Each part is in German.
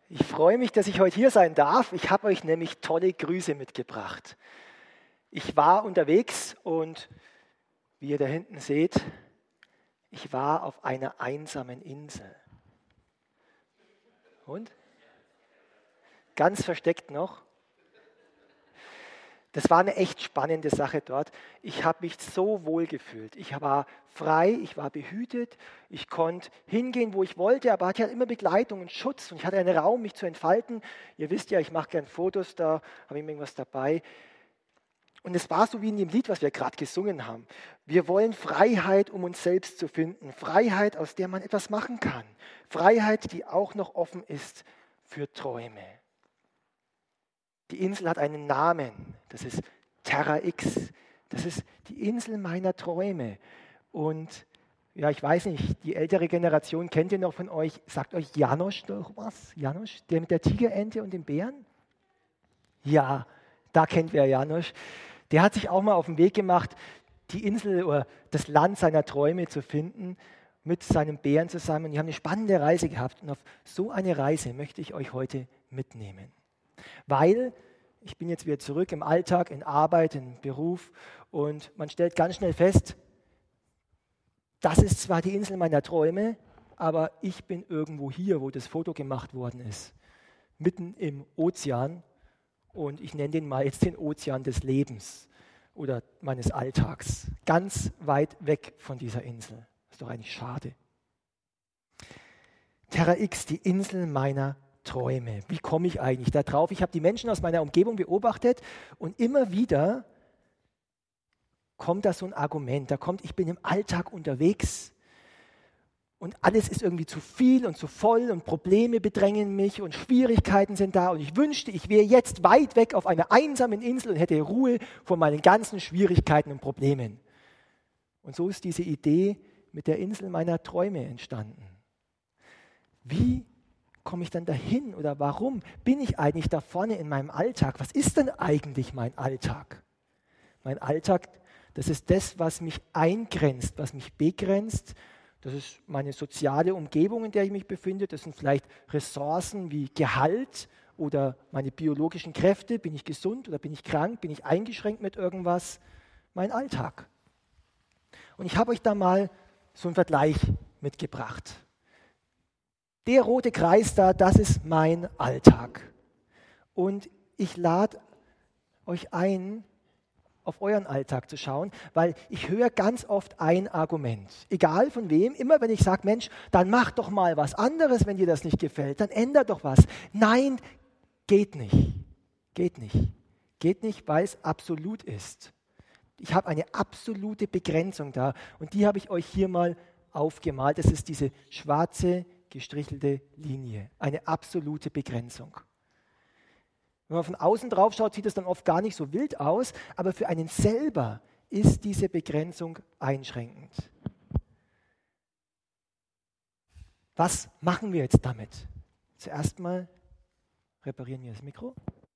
Ich freue mich, dass ich heute hier sein darf. Ich habe euch nämlich tolle Grüße mitgebracht. Ich war unterwegs und wie ihr da hinten seht, ich war auf einer einsamen Insel. Und? Ganz versteckt noch. Das war eine echt spannende Sache dort. Ich habe mich so wohl gefühlt. Ich war frei, ich war behütet, ich konnte hingehen, wo ich wollte, aber hatte halt immer Begleitung und Schutz und ich hatte einen Raum, mich zu entfalten. Ihr wisst ja, ich mache gern Fotos, da habe ich immer irgendwas dabei. Und es war so wie in dem Lied, was wir gerade gesungen haben. Wir wollen Freiheit, um uns selbst zu finden. Freiheit, aus der man etwas machen kann. Freiheit, die auch noch offen ist für Träume. Die Insel hat einen Namen, das ist Terra X, das ist die Insel meiner Träume. Und ja, ich weiß nicht, die ältere Generation kennt ihr noch von euch, sagt euch Janosch doch was? Janosch, der mit der Tigerente und dem Bären? Ja, da kennt wer Janosch. Der hat sich auch mal auf den Weg gemacht, die Insel oder das Land seiner Träume zu finden, mit seinem Bären zusammen. Und die haben eine spannende Reise gehabt. Und auf so eine Reise möchte ich euch heute mitnehmen. Weil ich bin jetzt wieder zurück im Alltag, in Arbeit, in Beruf und man stellt ganz schnell fest, das ist zwar die Insel meiner Träume, aber ich bin irgendwo hier, wo das Foto gemacht worden ist, mitten im Ozean und ich nenne den mal jetzt den Ozean des Lebens oder meines Alltags, ganz weit weg von dieser Insel. Das ist doch eigentlich schade. Terra X, die Insel meiner Träume. Wie komme ich eigentlich da drauf? Ich habe die Menschen aus meiner Umgebung beobachtet und immer wieder kommt da so ein Argument. Da kommt, ich bin im Alltag unterwegs und alles ist irgendwie zu viel und zu voll und Probleme bedrängen mich und Schwierigkeiten sind da und ich wünschte, ich wäre jetzt weit weg auf einer einsamen Insel und hätte Ruhe vor meinen ganzen Schwierigkeiten und Problemen. Und so ist diese Idee mit der Insel meiner Träume entstanden. Wie komme ich dann dahin oder warum bin ich eigentlich da vorne in meinem Alltag? Was ist denn eigentlich mein Alltag? Mein Alltag, das ist das, was mich eingrenzt, was mich begrenzt. Das ist meine soziale Umgebung, in der ich mich befinde. Das sind vielleicht Ressourcen wie Gehalt oder meine biologischen Kräfte. Bin ich gesund oder bin ich krank? Bin ich eingeschränkt mit irgendwas? Mein Alltag. Und ich habe euch da mal so einen Vergleich mitgebracht. Der rote Kreis da, das ist mein Alltag. Und ich lade euch ein, auf euren Alltag zu schauen, weil ich höre ganz oft ein Argument. Egal von wem, immer wenn ich sage, Mensch, dann mach doch mal was anderes, wenn dir das nicht gefällt, dann änder doch was. Nein, geht nicht. Geht nicht. Geht nicht, weil es absolut ist. Ich habe eine absolute Begrenzung da und die habe ich euch hier mal aufgemalt. Das ist diese schwarze gestrichelte Linie, eine absolute Begrenzung. Wenn man von außen drauf schaut, sieht es dann oft gar nicht so wild aus, aber für einen selber ist diese Begrenzung einschränkend. Was machen wir jetzt damit? Zuerst mal reparieren wir das Mikro.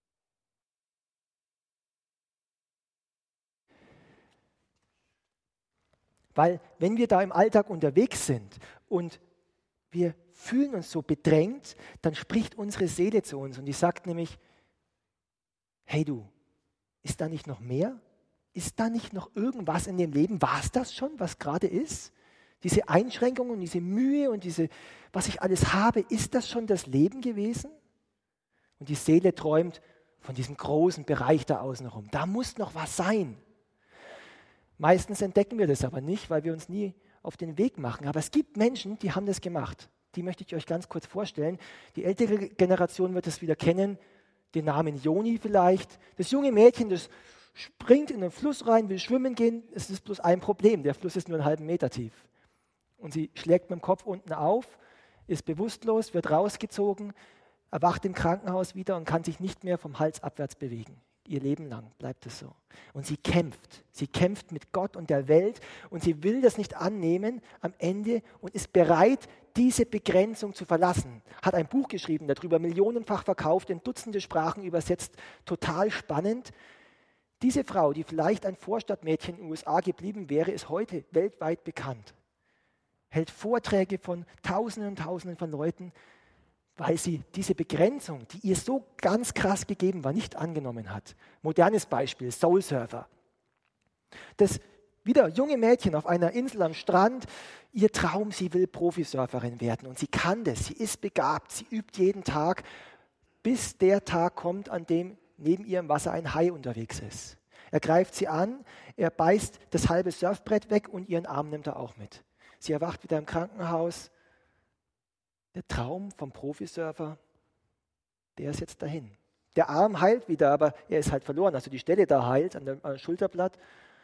Weil wenn wir da im Alltag unterwegs sind und wir fühlen uns so bedrängt, dann spricht unsere Seele zu uns und die sagt nämlich, hey du, ist da nicht noch mehr? Ist da nicht noch irgendwas in dem Leben? War es das schon, was gerade ist? Diese Einschränkungen, diese Mühe und diese, was ich alles habe, ist das schon das Leben gewesen? Und die Seele träumt von diesem großen Bereich da außen herum. Da muss noch was sein. Meistens entdecken wir das aber nicht, weil wir uns nie auf den Weg machen. Aber es gibt Menschen, die haben das gemacht. Die möchte ich euch ganz kurz vorstellen. Die ältere Generation wird es wieder kennen, den Namen Joni vielleicht. Das junge Mädchen, das springt in den Fluss rein, will schwimmen gehen. Es ist bloß ein Problem, der Fluss ist nur einen halben Meter tief. Und sie schlägt mit dem Kopf unten auf, ist bewusstlos, wird rausgezogen, erwacht im Krankenhaus wieder und kann sich nicht mehr vom Hals abwärts bewegen. Ihr Leben lang bleibt es so. Und sie kämpft mit Gott und der Welt und sie will das nicht annehmen am Ende und ist bereit, diese Begrenzung zu verlassen. Hat ein Buch geschrieben, darüber millionenfach verkauft, in Dutzende Sprachen übersetzt, total spannend. Diese Frau, die vielleicht ein Vorstadtmädchen in den USA geblieben wäre, ist heute weltweit bekannt. Hält Vorträge von Tausenden und Tausenden von Leuten, weil sie diese Begrenzung, die ihr so ganz krass gegeben war, nicht angenommen hat. Modernes Beispiel, Soul Surfer. Das wieder junge Mädchen auf einer Insel am Strand, ihr Traum, sie will Profisurferin werden und sie kann das, sie ist begabt, sie übt jeden Tag, bis der Tag kommt, an dem neben ihr im Wasser ein Hai unterwegs ist. Er greift sie an, er beißt das halbe Surfbrett weg und ihren Arm nimmt er auch mit. Sie erwacht wieder im Krankenhaus. Der Traum vom Profisurfer, der ist jetzt dahin. Der Arm heilt wieder, aber er ist halt verloren. Also die Stelle da heilt an dem Schulterblatt.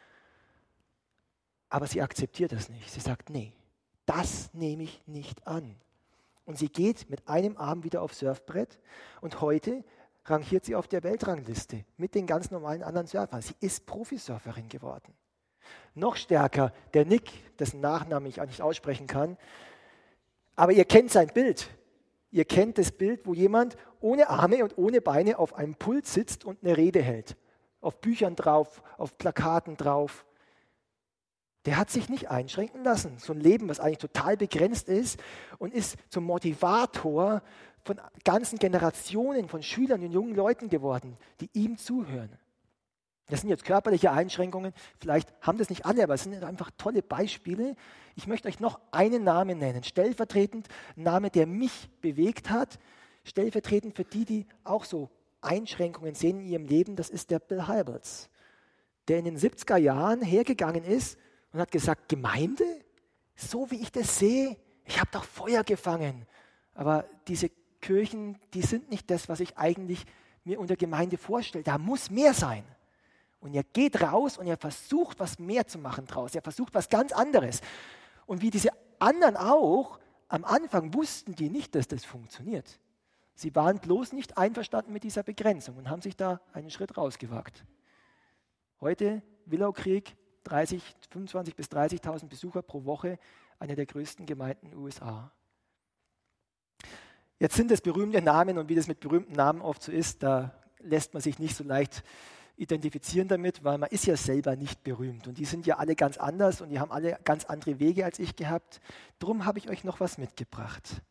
Aber sie akzeptiert das nicht. Sie sagt, nee, das nehme ich nicht an. Und sie geht mit einem Arm wieder aufs Surfbrett und heute rangiert sie auf der Weltrangliste mit den ganz normalen anderen Surfern. Sie ist Profisurferin geworden. Noch stärker, der Nick, dessen Nachnamen ich auch nicht aussprechen kann, aber ihr kennt sein Bild. Ihr kennt das Bild, wo jemand ohne Arme und ohne Beine auf einem Pult sitzt und eine Rede hält. Auf Büchern drauf, auf Plakaten drauf. Der hat sich nicht einschränken lassen. So ein Leben, was eigentlich total begrenzt ist und ist zum Motivator von ganzen Generationen von Schülern und jungen Leuten geworden, die ihm zuhören. Das sind jetzt körperliche Einschränkungen, vielleicht haben das nicht alle, aber es sind einfach tolle Beispiele. Ich möchte euch noch einen Namen nennen, stellvertretend, ein Name, der mich bewegt hat, stellvertretend für die, die auch so Einschränkungen sehen in ihrem Leben, das ist der Bill Hybels, der in den 70er Jahren hergegangen ist und hat gesagt, Gemeinde, so wie ich das sehe, ich habe doch Feuer gefangen, aber diese Kirchen, die sind nicht das, was ich eigentlich mir unter Gemeinde vorstelle, da muss mehr sein. Und er geht raus und er versucht, was mehr zu machen draus. Er versucht, was ganz anderes. Und wie diese anderen auch, am Anfang wussten die nicht, dass das funktioniert. Sie waren bloß nicht einverstanden mit dieser Begrenzung und haben sich da einen Schritt rausgewagt. Heute, Willow Creek, 25.000 bis 30.000 Besucher pro Woche, eine der größten Gemeinden in den USA. Jetzt sind es berühmte Namen und wie das mit berühmten Namen oft so ist, da lässt man sich nicht so leicht identifizieren damit, weil man ist ja selber nicht berühmt und die sind ja alle ganz anders und die haben alle ganz andere Wege als ich gehabt. Drum habe ich euch noch was mitgebracht.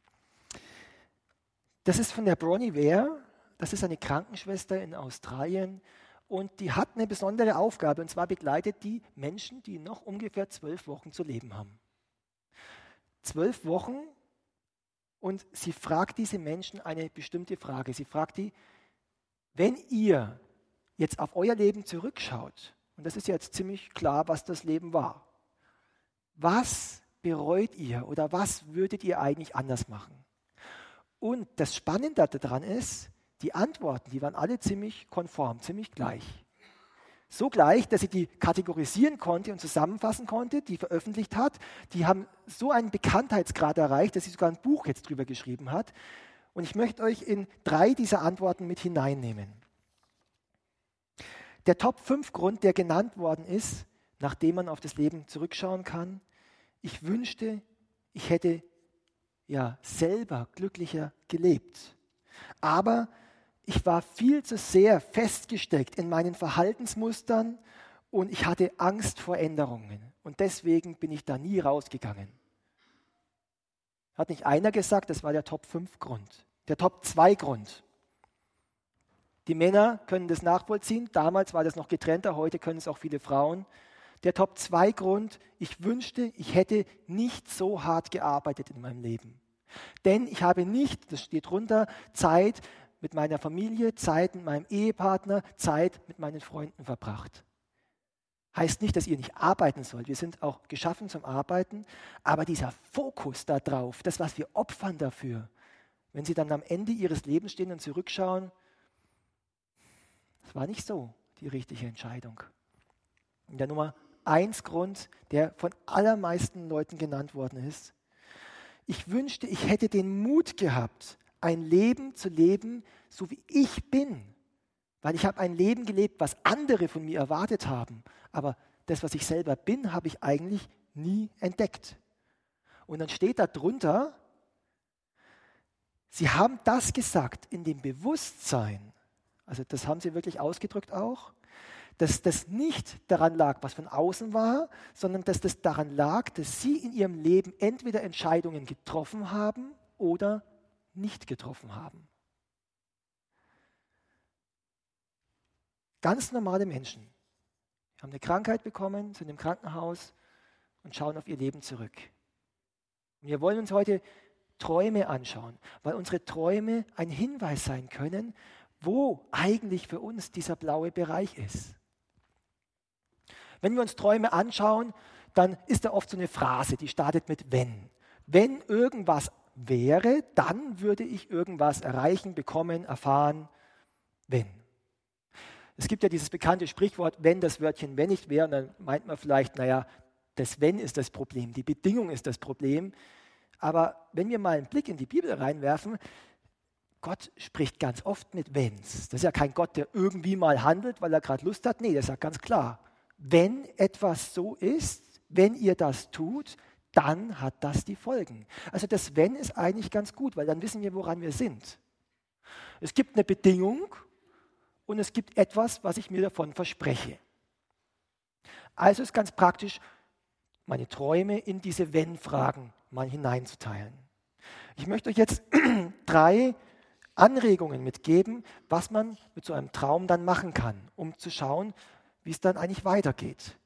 Das ist von der Bronnie Ware, das ist eine Krankenschwester in Australien und die hat eine besondere Aufgabe und zwar begleitet die Menschen, die noch ungefähr 12 Wochen zu leben haben. 12 Wochen und sie fragt diese Menschen eine bestimmte Frage. Sie fragt die, wenn ihr jetzt auf euer Leben zurückschaut, und das ist jetzt ziemlich klar, was das Leben war, was bereut ihr oder was würdet ihr eigentlich anders machen? Und das Spannende daran ist, die Antworten, die waren alle ziemlich konform, ziemlich gleich. So gleich, dass sie die kategorisieren konnte und zusammenfassen konnte, die veröffentlicht hat. Die haben so einen Bekanntheitsgrad erreicht, dass sie sogar ein Buch jetzt drüber geschrieben hat. Und ich möchte euch in 3 dieser Antworten mit hineinnehmen. Der Top-5-Grund, der genannt worden ist, nachdem man auf das Leben zurückschauen kann, ich wünschte, ich hätte ja selber glücklicher gelebt. Aber ich war viel zu sehr festgesteckt in meinen Verhaltensmustern und ich hatte Angst vor Änderungen. Und deswegen bin ich da nie rausgegangen. Hat nicht einer gesagt, das war der Top-5-Grund. Der Top-2-Grund. Die Männer können das nachvollziehen. Damals war das noch getrennter, heute können es auch viele Frauen. Der Top-2-Grund, ich wünschte, ich hätte nicht so hart gearbeitet in meinem Leben. Denn ich habe nicht, das steht drunter, Zeit mit meiner Familie, Zeit mit meinem Ehepartner, Zeit mit meinen Freunden verbracht. Heißt nicht, dass ihr nicht arbeiten sollt. Wir sind auch geschaffen zum Arbeiten. Aber dieser Fokus darauf, das, was wir opfern dafür, wenn sie dann am Ende ihres Lebens stehen und zurückschauen, das war nicht so die richtige Entscheidung. Und der Nummer 1 Grund, der von allermeisten Leuten genannt worden ist, ich wünschte, ich hätte den Mut gehabt, ein Leben zu leben, so wie ich bin. Weil ich habe ein Leben gelebt, was andere von mir erwartet haben. Aber das, was ich selber bin, habe ich eigentlich nie entdeckt. Und dann steht da drunter, sie haben das gesagt in dem Bewusstsein, also das haben sie wirklich ausgedrückt auch, dass das nicht daran lag, was von außen war, sondern dass das daran lag, dass sie in ihrem Leben entweder Entscheidungen getroffen haben oder nicht getroffen haben. Ganz normale Menschen haben eine Krankheit bekommen, sind im Krankenhaus und schauen auf ihr Leben zurück. Und wir wollen uns heute Träume anschauen, weil unsere Träume ein Hinweis sein können, wo eigentlich für uns dieser blaue Bereich ist. Wenn wir uns Träume anschauen, dann ist da oft so eine Phrase, die startet mit wenn. Wenn irgendwas wäre, dann würde ich irgendwas erreichen, bekommen, erfahren, wenn. Es gibt ja dieses bekannte Sprichwort, wenn das Wörtchen wenn nicht wäre, und dann meint man vielleicht, naja, das wenn ist das Problem, die Bedingung ist das Problem. Aber wenn wir mal einen Blick in die Bibel reinwerfen, Gott spricht ganz oft mit Wenns. Das ist ja kein Gott, der irgendwie mal handelt, weil er gerade Lust hat. Nee, der sagt ganz klar, wenn etwas so ist, wenn ihr das tut, dann hat das die Folgen. Also das Wenn ist eigentlich ganz gut, weil dann wissen wir, woran wir sind. Es gibt eine Bedingung und es gibt etwas, was ich mir davon verspreche. Also ist ganz praktisch, meine Träume in diese Wenn-Fragen mal hineinzuteilen. Ich möchte euch jetzt 3 Anregungen mitgeben, was man mit so einem Traum dann machen kann, um zu schauen, wie es dann eigentlich weitergeht.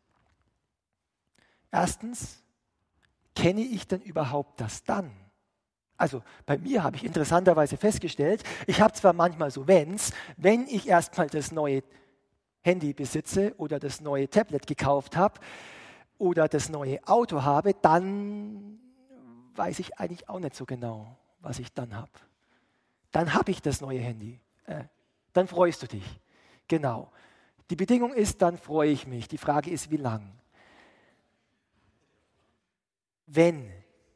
Erstens, kenne ich denn überhaupt das dann? Also bei mir habe ich interessanterweise festgestellt, ich habe zwar manchmal so Wenns, wenn ich erstmal das neue Handy besitze oder das neue Tablet gekauft habe oder das neue Auto habe, dann weiß ich eigentlich auch nicht so genau, was ich dann habe. Dann habe ich das neue Handy. Dann freust du dich. Genau. Die Bedingung ist, dann freue ich mich. Die Frage ist, wie lang? Wenn.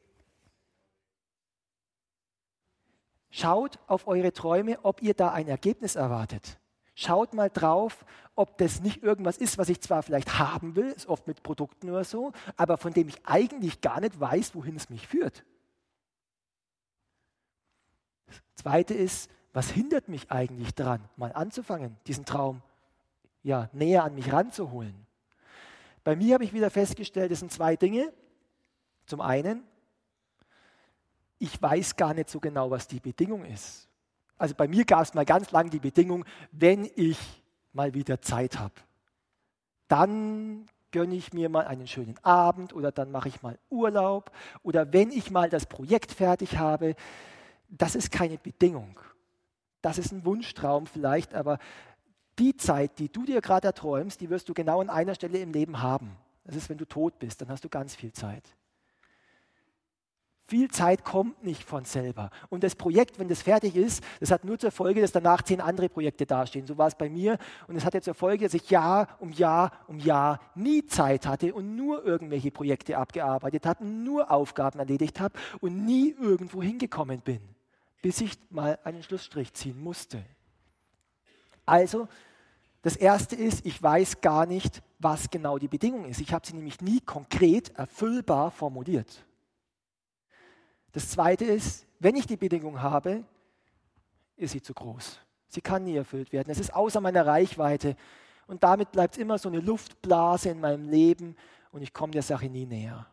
Schaut auf eure Träume, ob ihr da ein Ergebnis erwartet. Schaut mal drauf, ob das nicht irgendwas ist, was ich zwar vielleicht haben will, ist oft mit Produkten oder so, aber von dem ich eigentlich gar nicht weiß, wohin es mich führt. Das Zweite ist, was hindert mich eigentlich daran, mal anzufangen, diesen Traum näher an mich ranzuholen? Bei mir habe ich wieder festgestellt, es sind 2 Dinge. Zum einen, ich weiß gar nicht so genau, was die Bedingung ist. Also bei mir gab es mal ganz lang die Bedingung, wenn ich mal wieder Zeit habe, dann gönne ich mir mal einen schönen Abend oder dann mache ich mal Urlaub oder wenn ich mal das Projekt fertig habe. Das ist keine Bedingung. Das ist ein Wunschtraum vielleicht, aber die Zeit, die du dir gerade erträumst, die wirst du genau an einer Stelle im Leben haben. Das ist, wenn du tot bist, dann hast du ganz viel Zeit. Viel Zeit kommt nicht von selber. Und das Projekt, wenn das fertig ist, das hat nur zur Folge, dass danach 10 andere Projekte dastehen. So war es bei mir. Und es hatte zur Folge, dass ich Jahr um Jahr nie Zeit hatte und nur irgendwelche Projekte abgearbeitet habe, nur Aufgaben erledigt habe und nie irgendwo hingekommen bin, bis ich mal einen Schlussstrich ziehen musste. Also, das Erste ist, ich weiß gar nicht, was genau die Bedingung ist. Ich habe sie nämlich nie konkret erfüllbar formuliert. Das Zweite ist, wenn ich die Bedingung habe, ist sie zu groß. Sie kann nie erfüllt werden. Es ist außer meiner Reichweite und damit bleibt es immer so eine Luftblase in meinem Leben und ich komme der Sache nie näher.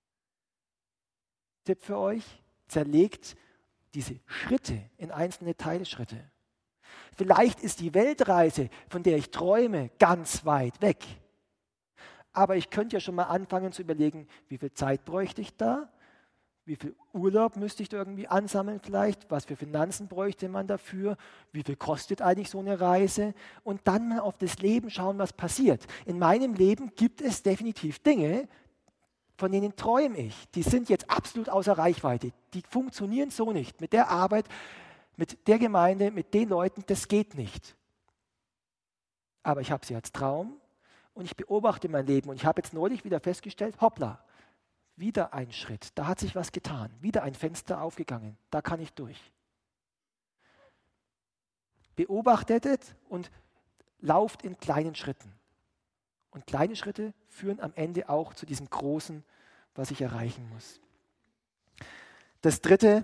Tipp für euch, zerlegt diese Schritte in einzelne Teilschritte. Vielleicht ist die Weltreise, von der ich träume, ganz weit weg. Aber ich könnte ja schon mal anfangen zu überlegen, wie viel Zeit bräuchte ich da? Wie viel Urlaub müsste ich da irgendwie ansammeln vielleicht? Was für Finanzen bräuchte man dafür? Wie viel kostet eigentlich so eine Reise? Und dann mal auf das Leben schauen, was passiert. In meinem Leben gibt es definitiv Dinge, von denen träume ich. Die sind jetzt absolut außer Reichweite. Die funktionieren so nicht. Mit der Arbeit, mit der Gemeinde, mit den Leuten, das geht nicht. Aber ich habe sie als Traum und ich beobachte mein Leben. Und ich habe jetzt neulich wieder festgestellt, hoppla, wieder ein Schritt, da hat sich was getan, wieder ein Fenster aufgegangen, da kann ich durch. Beobachtet und lauft in kleinen Schritten. Und kleine Schritte führen am Ende auch zu diesem Großen, was ich erreichen muss. Das Dritte,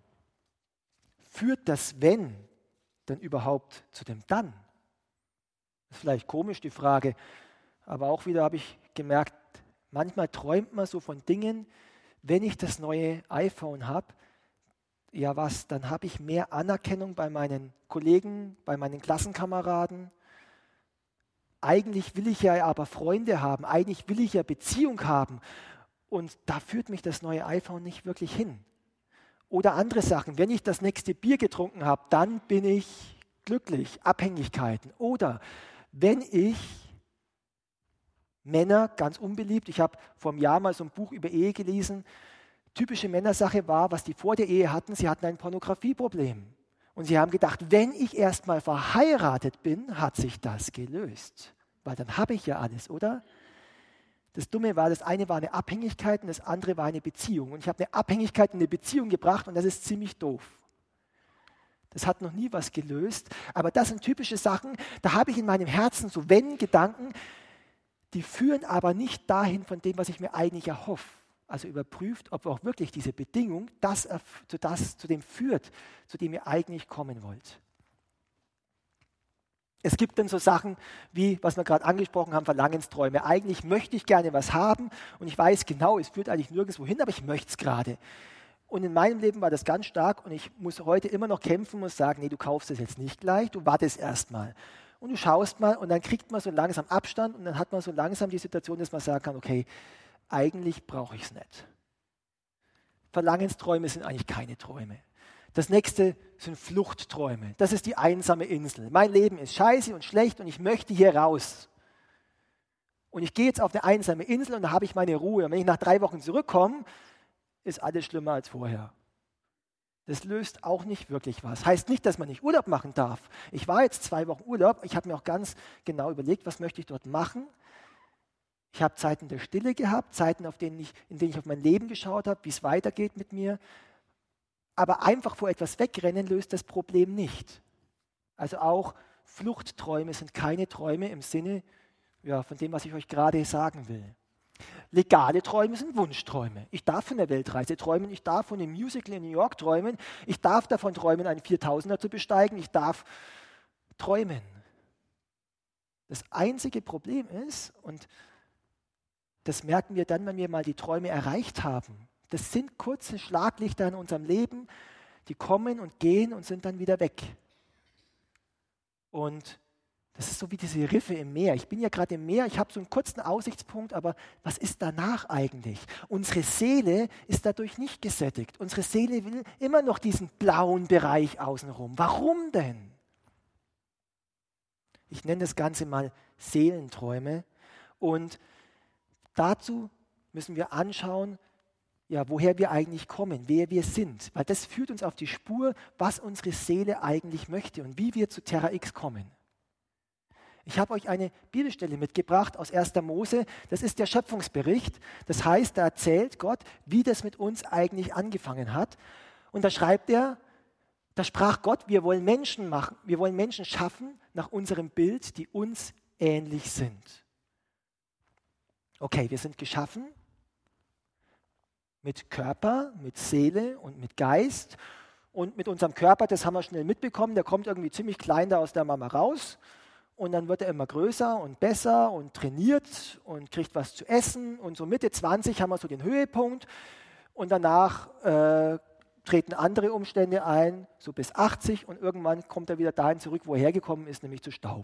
führt das Wenn denn überhaupt zu dem Dann? Das ist vielleicht komisch, die Frage, aber auch wieder habe ich gemerkt, manchmal träumt man so von Dingen, wenn ich das neue iPhone habe, ja was, dann habe ich mehr Anerkennung bei meinen Kollegen, bei meinen Klassenkameraden. Eigentlich will ich ja aber Freunde haben, eigentlich will ich ja Beziehung haben. Und da führt mich das neue iPhone nicht wirklich hin. Oder andere Sachen, wenn ich das nächste Bier getrunken habe, dann bin ich glücklich, Abhängigkeiten. Oder wenn ich Männer, ganz unbeliebt, ich habe vor einem Jahr mal so ein Buch über Ehe gelesen, typische Männersache war, was die vor der Ehe hatten, sie hatten ein Pornografieproblem. Und sie haben gedacht, wenn ich erst mal verheiratet bin, hat sich das gelöst. Weil dann habe ich ja alles, oder? Das Dumme war, das eine war eine Abhängigkeit und das andere war eine Beziehung. Und ich habe eine Abhängigkeit in eine Beziehung gebracht und das ist ziemlich doof. Das hat noch nie was gelöst. Aber das sind typische Sachen, da habe ich in meinem Herzen so Wenn-Gedanken, die führen aber nicht dahin von dem, was ich mir eigentlich erhoffe. Also überprüft, ob auch wirklich diese Bedingung zu dem führt, zu dem ihr eigentlich kommen wollt. Es gibt dann so Sachen wie, was wir gerade angesprochen haben, Verlangensträume. Eigentlich möchte ich gerne was haben und ich weiß genau, es führt eigentlich nirgendwo hin, aber ich möchte es gerade. Und in meinem Leben war das ganz stark und ich muss heute immer noch kämpfen, muss sagen, nee, du kaufst es jetzt nicht gleich, du wartest erst mal. Und du schaust mal und dann kriegt man so langsam Abstand und dann hat man so langsam die Situation, dass man sagen kann, okay, eigentlich brauche ich es nicht. Verlangensträume sind eigentlich keine Träume. Das nächste sind Fluchtträume. Das ist die einsame Insel. Mein Leben ist scheiße und schlecht und ich möchte hier raus. Und ich gehe jetzt auf eine einsame Insel und da habe ich meine Ruhe. Und wenn ich nach 3 Wochen zurückkomme, ist alles schlimmer als vorher. Das löst auch nicht wirklich was. Heißt nicht, dass man nicht Urlaub machen darf. Ich war jetzt 2 Wochen Urlaub. Ich habe mir auch ganz genau überlegt, was möchte ich dort machen. Ich habe Zeiten der Stille gehabt, Zeiten, in denen ich auf mein Leben geschaut habe, wie es weitergeht mit mir. Aber einfach vor etwas wegrennen löst das Problem nicht. Also auch Fluchtträume sind keine Träume im Sinne von dem, was ich euch gerade sagen will. Legale Träume sind Wunschträume. Ich darf von der Weltreise träumen, ich darf von einem Musical in New York träumen, ich darf davon träumen, einen 4000er zu besteigen, ich darf träumen. Das einzige Problem ist, und das merken wir dann, wenn wir mal die Träume erreicht haben, das sind kurze Schlaglichter in unserem Leben, die kommen und gehen und sind dann wieder weg. Und das ist so wie diese Riffe im Meer. Ich bin ja gerade im Meer, ich habe so einen kurzen Aussichtspunkt, aber was ist danach eigentlich? Unsere Seele ist dadurch nicht gesättigt. Unsere Seele will immer noch diesen blauen Bereich außenrum. Warum denn? Ich nenne das Ganze mal Seelenträume. Und dazu müssen wir anschauen, woher wir eigentlich kommen, wer wir sind. Weil das führt uns auf die Spur, was unsere Seele eigentlich möchte und wie wir zu Terra X kommen. Ich habe euch eine Bibelstelle mitgebracht aus 1. Mose. Das ist der Schöpfungsbericht. Das heißt, da erzählt Gott, wie das mit uns eigentlich angefangen hat. Und da schreibt er, da sprach Gott, wir wollen Menschen schaffen nach unserem Bild, die uns ähnlich sind. Okay, wir sind geschaffen mit Körper, mit Seele und mit Geist. Und mit unserem Körper, das haben wir schnell mitbekommen, der kommt irgendwie ziemlich klein da aus der Mama raus. Und dann wird er immer größer und besser und trainiert und kriegt was zu essen. Und so Mitte 20 haben wir so den Höhepunkt. Und danach treten andere Umstände ein, so bis 80. Und irgendwann kommt er wieder dahin zurück, wo er hergekommen ist, nämlich zu Staub.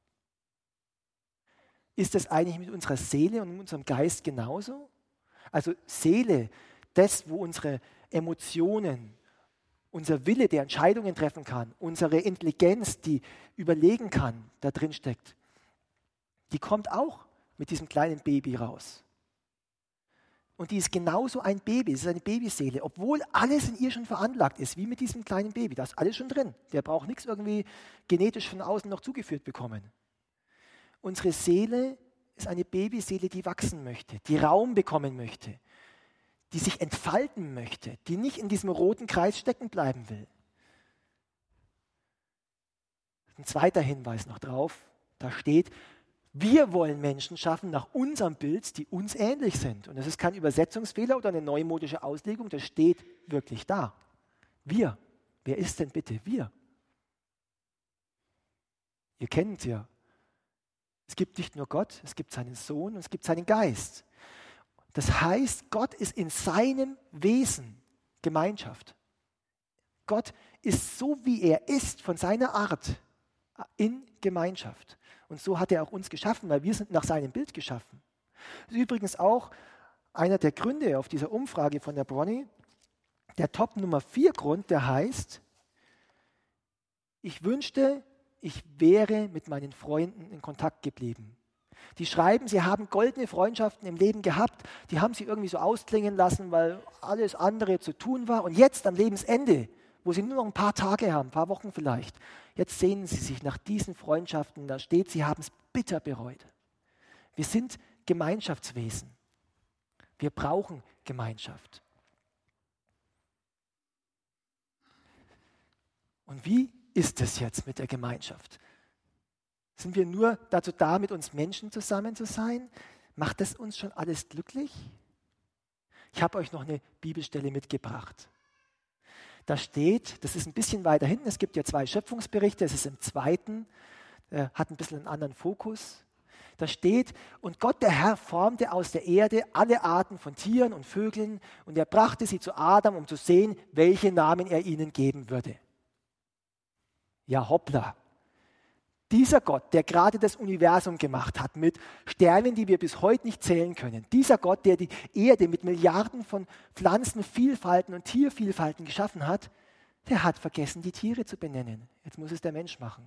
Ist das eigentlich mit unserer Seele und mit unserem Geist genauso? Also Seele, das, wo unsere Emotionen, unser Wille, der Entscheidungen treffen kann, unsere Intelligenz, die überlegen kann, da drin steckt, die kommt auch mit diesem kleinen Baby raus. Und die ist genauso ein Baby, es ist eine Babyseele, obwohl alles in ihr schon veranlagt ist, wie mit diesem kleinen Baby. Da ist alles schon drin. Der braucht nichts irgendwie genetisch von außen noch zugeführt bekommen. Unsere Seele ist eine Babyseele, die wachsen möchte, die Raum bekommen möchte, die sich entfalten möchte, die nicht in diesem roten Kreis stecken bleiben will. Ein zweiter Hinweis noch drauf, da steht, wir wollen Menschen schaffen nach unserem Bild, die uns ähnlich sind. Und das ist kein Übersetzungsfehler oder eine neumodische Auslegung, das steht wirklich da. Wir. Wer ist denn bitte wir? Ihr kennt es ja. Es gibt nicht nur Gott, es gibt seinen Sohn und es gibt seinen Geist. Das heißt, Gott ist in seinem Wesen Gemeinschaft. Gott ist so, wie er ist, von seiner Art in Gemeinschaft. Und so hat er auch uns geschaffen, weil wir sind nach seinem Bild geschaffen. Das ist übrigens auch einer der Gründe auf dieser Umfrage von der Bronnie, der Top Nummer 4 Grund, der heißt, ich wünschte, ich wäre mit meinen Freunden in Kontakt geblieben. Die schreiben, sie haben goldene Freundschaften im Leben gehabt, die haben sie irgendwie so ausklingen lassen, weil alles andere zu tun war. Und jetzt am Lebensende, wo sie nur noch ein paar Tage haben, ein paar Wochen vielleicht, jetzt sehnen sie sich nach diesen Freundschaften, da steht, sie haben es bitter bereut. Wir sind Gemeinschaftswesen. Wir brauchen Gemeinschaft. Und wie ist es jetzt mit der Gemeinschaft? Sind wir nur dazu da, mit uns Menschen zusammen zu sein? Macht das uns schon alles glücklich? Ich habe euch noch eine Bibelstelle mitgebracht. Da steht, das ist ein bisschen weiter hinten, es gibt ja 2 Schöpfungsberichte, es ist im 2., hat ein bisschen einen anderen Fokus. Da steht, und Gott der Herr formte aus der Erde alle Arten von Tieren und Vögeln und er brachte sie zu Adam, um zu sehen, welche Namen er ihnen geben würde. Ja, hoppla. Dieser Gott, der gerade das Universum gemacht hat mit Sternen, die wir bis heute nicht zählen können, dieser Gott, der die Erde mit Milliarden von Pflanzenvielfalten und Tiervielfalten geschaffen hat, der hat vergessen, die Tiere zu benennen. Jetzt muss es der Mensch machen.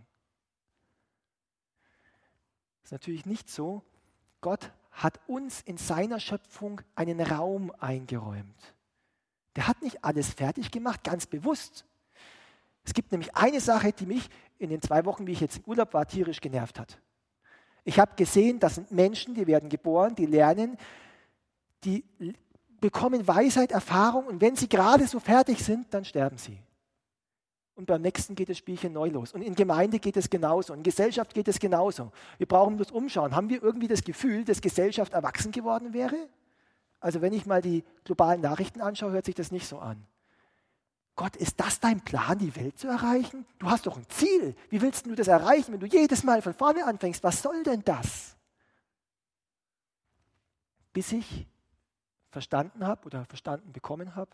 Das ist natürlich nicht so. Gott hat uns in seiner Schöpfung einen Raum eingeräumt. Der hat nicht alles fertig gemacht, ganz bewusst. Es gibt nämlich eine Sache, die mich in den 2 Wochen, wie ich jetzt im Urlaub war, tierisch genervt hat. Ich habe gesehen, das sind Menschen, die werden geboren, die lernen, die bekommen Weisheit, Erfahrung und wenn sie gerade so fertig sind, dann sterben sie. Und beim nächsten geht das Spielchen neu los. Und in Gemeinde geht es genauso, in Gesellschaft geht es genauso. Wir brauchen bloß umschauen. Haben wir irgendwie das Gefühl, dass Gesellschaft erwachsen geworden wäre? Also wenn ich mal die globalen Nachrichten anschaue, hört sich das nicht so an. Gott, ist das dein Plan, die Welt zu erreichen? Du hast doch ein Ziel. Wie willst du das erreichen, wenn du jedes Mal von vorne anfängst? Was soll denn das? Bis ich verstanden habe oder verstanden bekommen habe,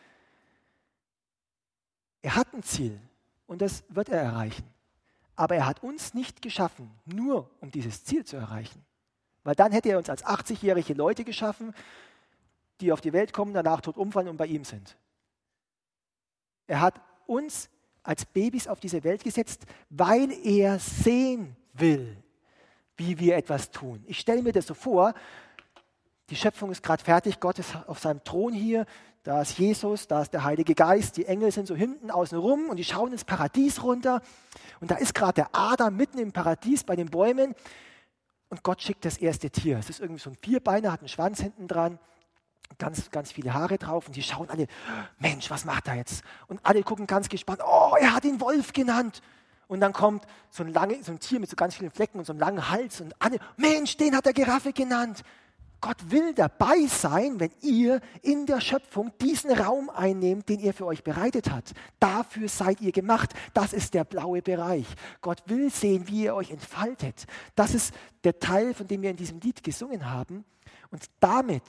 er hat ein Ziel und das wird er erreichen. Aber er hat uns nicht geschaffen, nur um dieses Ziel zu erreichen. Weil dann hätte er uns als 80-jährige Leute geschaffen, die auf die Welt kommen, danach tot umfallen und bei ihm sind. Er hat uns als Babys auf diese Welt gesetzt, weil er sehen will, wie wir etwas tun. Ich stelle mir das so vor, die Schöpfung ist gerade fertig, Gott ist auf seinem Thron hier, da ist Jesus, da ist der Heilige Geist, die Engel sind so hinten außen rum und die schauen ins Paradies runter und da ist gerade der Adam mitten im Paradies bei den Bäumen und Gott schickt das erste Tier. Es ist irgendwie so ein Vierbeiner, hat einen Schwanz hinten dran, ganz, ganz viele Haare drauf und die schauen alle, Mensch, was macht er jetzt? Und alle gucken ganz gespannt, oh, er hat ihn Wolf genannt. Und dann kommt so ein Tier mit so ganz vielen Flecken und so einem langen Hals und alle, Mensch, den hat er Giraffe genannt. Gott will dabei sein, wenn ihr in der Schöpfung diesen Raum einnehmt, den er für euch bereitet hat. Dafür seid ihr gemacht. Das ist der blaue Bereich. Gott will sehen, wie ihr euch entfaltet. Das ist der Teil, von dem wir in diesem Lied gesungen haben. Und damit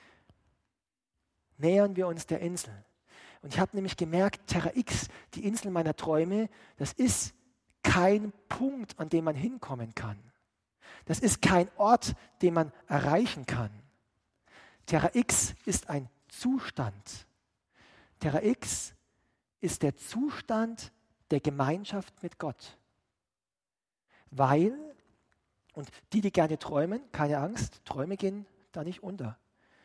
nähern wir uns der Insel. Und ich habe nämlich gemerkt, Terra X, die Insel meiner Träume, das ist kein Punkt, an dem man hinkommen kann. Das ist kein Ort, den man erreichen kann. Terra X ist ein Zustand. Terra X ist der Zustand der Gemeinschaft mit Gott. Weil, und die gerne träumen, keine Angst, Träume gehen da nicht unter.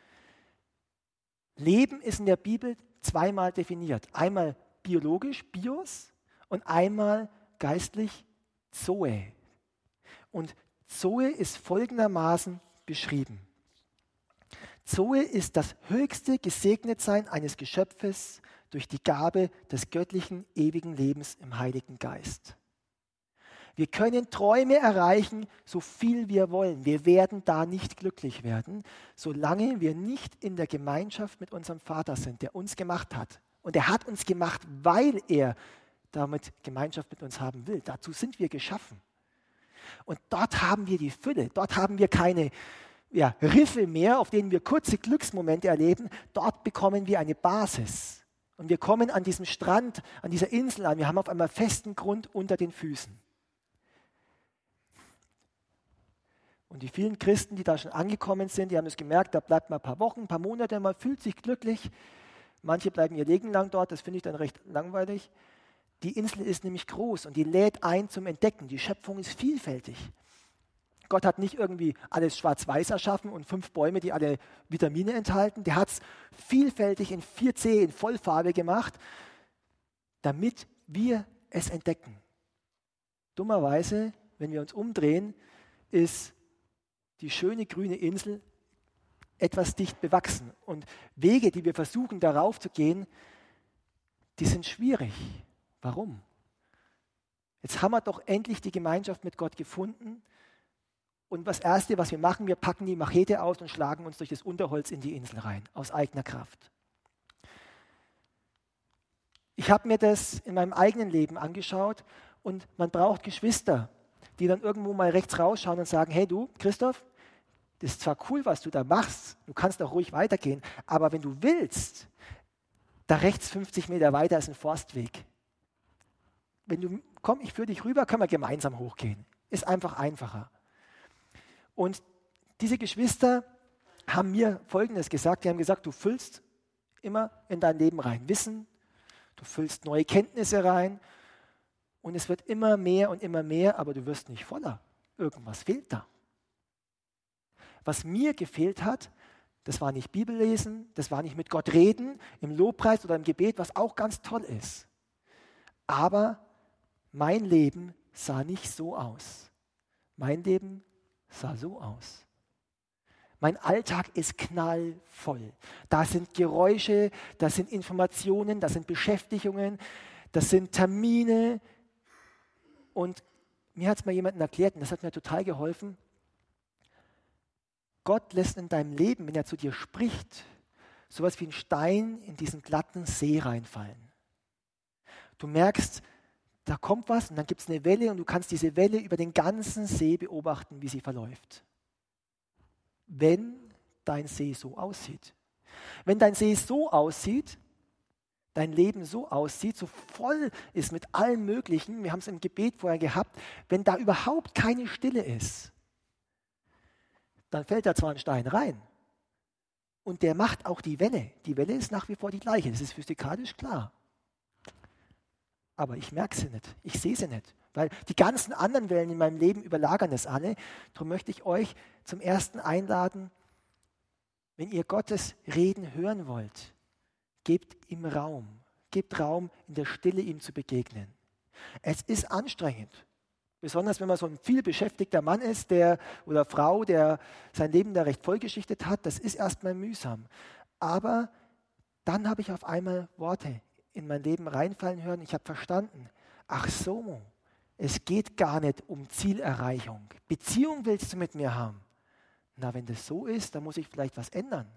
Leben ist in der Bibel 2-mal definiert. Einmal biologisch, Bios, und einmal geistlich, Zoe. Und Zoe ist folgendermaßen beschrieben. Zoe ist das höchste Gesegnetsein eines Geschöpfes durch die Gabe des göttlichen, ewigen Lebens im Heiligen Geist. Wir können Träume erreichen, so viel wir wollen. Wir werden da nicht glücklich werden, solange wir nicht in der Gemeinschaft mit unserem Vater sind, der uns gemacht hat. Und er hat uns gemacht, weil er damit Gemeinschaft mit uns haben will. Dazu sind wir geschaffen. Und dort haben wir die Fülle. Dort haben wir keine Riffe mehr, auf denen wir kurze Glücksmomente erleben. Dort bekommen wir eine Basis. Und wir kommen an diesem Strand, an dieser Insel an. Wir haben auf einmal festen Grund unter den Füßen. Und die vielen Christen, die da schon angekommen sind, die haben es gemerkt, da bleibt man ein paar Wochen, ein paar Monate, man fühlt sich glücklich. Manche bleiben ihr Leben lang dort, das finde ich dann recht langweilig. Die Insel ist nämlich groß und die lädt ein zum Entdecken. Die Schöpfung ist vielfältig. Gott hat nicht irgendwie alles schwarz-weiß erschaffen und 5 Bäume, die alle Vitamine enthalten. Der hat es vielfältig in 4C, in Vollfarbe gemacht, damit wir es entdecken. Dummerweise, wenn wir uns umdrehen, ist die schöne grüne Insel etwas dicht bewachsen. Und Wege, die wir versuchen, darauf zu gehen, die sind schwierig. Warum? Jetzt haben wir doch endlich die Gemeinschaft mit Gott gefunden. Und das Erste, was wir machen, wir packen die Machete aus und schlagen uns durch das Unterholz in die Insel rein, aus eigener Kraft. Ich habe mir das in meinem eigenen Leben angeschaut und man braucht Geschwister, die dann irgendwo mal rechts rausschauen und sagen, hey du, Christoph, das ist zwar cool, was du da machst, du kannst auch ruhig weitergehen, aber wenn du willst, da rechts 50 Meter weiter ist ein Forstweg. Komm, ich führe dich rüber, können wir gemeinsam hochgehen. Ist einfach einfacher. Und diese Geschwister haben mir Folgendes gesagt. Die haben gesagt, du füllst immer in dein Leben rein Wissen, du füllst neue Kenntnisse rein und es wird immer mehr, aber du wirst nicht voller. Irgendwas fehlt da. Was mir gefehlt hat, das war nicht Bibellesen, das war nicht mit Gott reden, im Lobpreis oder im Gebet, was auch ganz toll ist. Aber mein Leben sah nicht so aus. Mein Leben sah so aus. Mein Alltag ist knallvoll. Da sind Geräusche, da sind Informationen, da sind Beschäftigungen, das sind Termine. Und mir hat es mal jemand erklärt, und das hat mir total geholfen. Gott lässt in deinem Leben, wenn er zu dir spricht, sowas wie ein Stein in diesen glatten See reinfallen. Du merkst, da kommt was und dann gibt es eine Welle und du kannst diese Welle über den ganzen See beobachten, wie sie verläuft. Wenn dein See so aussieht. Wenn dein See so aussieht, dein Leben so aussieht, so voll ist mit allem Möglichen, wir haben es im Gebet vorher gehabt, wenn da überhaupt keine Stille ist, dann fällt da zwar ein Stein rein und der macht auch die Welle. Die Welle ist nach wie vor die gleiche, das ist physikalisch klar. Aber ich merke sie nicht, ich sehe sie nicht, weil die ganzen anderen Wellen in meinem Leben überlagern das alle. Darum möchte ich euch zum Ersten einladen, wenn ihr Gottes Reden hören wollt, gebt ihm Raum. Gebt Raum, in der Stille ihm zu begegnen. Es ist anstrengend, besonders wenn man so ein viel beschäftigter Mann ist oder Frau, der sein Leben da recht vollgeschichtet hat. Das ist erstmal mühsam. Aber dann habe ich auf einmal Worte in mein Leben reinfallen hören. Ich habe verstanden, ach so, es geht gar nicht um Zielerreichung. Beziehung willst du mit mir haben? Na, wenn das so ist, dann muss ich vielleicht was ändern.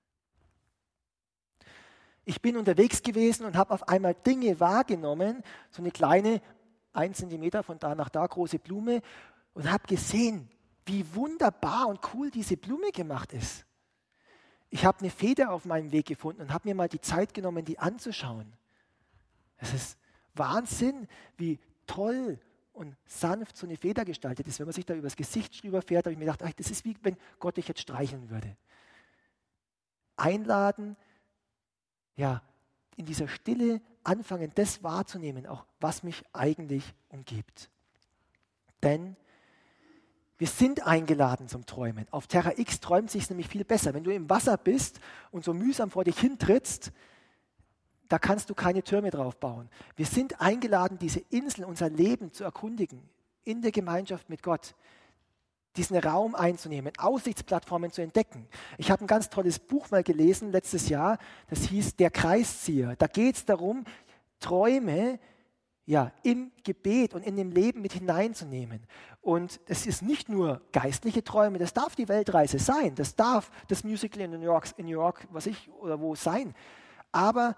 Ich bin unterwegs gewesen und habe auf einmal Dinge wahrgenommen, so eine kleine 1 Zentimeter von da nach da große Blume und habe gesehen, wie wunderbar und cool diese Blume gemacht ist. Ich habe eine Feder auf meinem Weg gefunden und habe mir mal die Zeit genommen, die anzuschauen. Es ist Wahnsinn, wie toll und sanft so eine Feder gestaltet ist. Wenn man sich da übers Gesicht drüber fährt, habe ich mir gedacht, ach, das ist wie wenn Gott dich jetzt streicheln würde. Einladen, ja, in dieser Stille anfangen, das wahrzunehmen, auch was mich eigentlich umgibt. Denn wir sind eingeladen zum Träumen. Auf Terra X träumt es sich nämlich viel besser. Wenn du im Wasser bist und so mühsam vor dich hintrittst, da kannst du keine Türme drauf bauen. Wir sind eingeladen, diese Insel, unser Leben zu erkundigen, in der Gemeinschaft mit Gott, diesen Raum einzunehmen, Aussichtsplattformen zu entdecken. Ich habe ein ganz tolles Buch mal gelesen letztes Jahr, das hieß Der Kreiszieher. Da geht es darum, Träume im Gebet und in dem Leben mit hineinzunehmen. Und es ist nicht nur geistliche Träume, das darf die Weltreise sein, das darf das Musical in New York, oder wo sein. Aber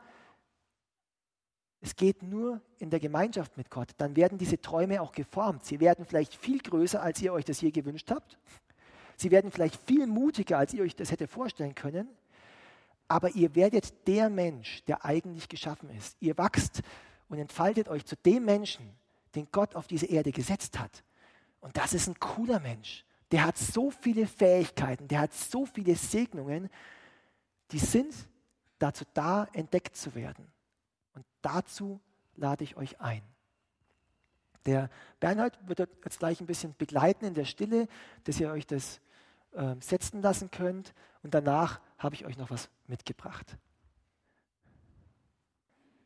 es geht nur in der Gemeinschaft mit Gott. Dann werden diese Träume auch geformt. Sie werden vielleicht viel größer, als ihr euch das je gewünscht habt. Sie werden vielleicht viel mutiger, als ihr euch das hätte vorstellen können. Aber ihr werdet der Mensch, der eigentlich geschaffen ist. Ihr wachst und entfaltet euch zu dem Menschen, den Gott auf diese Erde gesetzt hat. Und das ist ein cooler Mensch. Der hat so viele Fähigkeiten, der hat so viele Segnungen, die sind dazu da, entdeckt zu werden. Und dazu lade ich euch ein. Der Bernhard wird jetzt gleich ein bisschen begleiten in der Stille, dass ihr euch das setzen lassen könnt. Und danach habe ich euch noch was mitgebracht.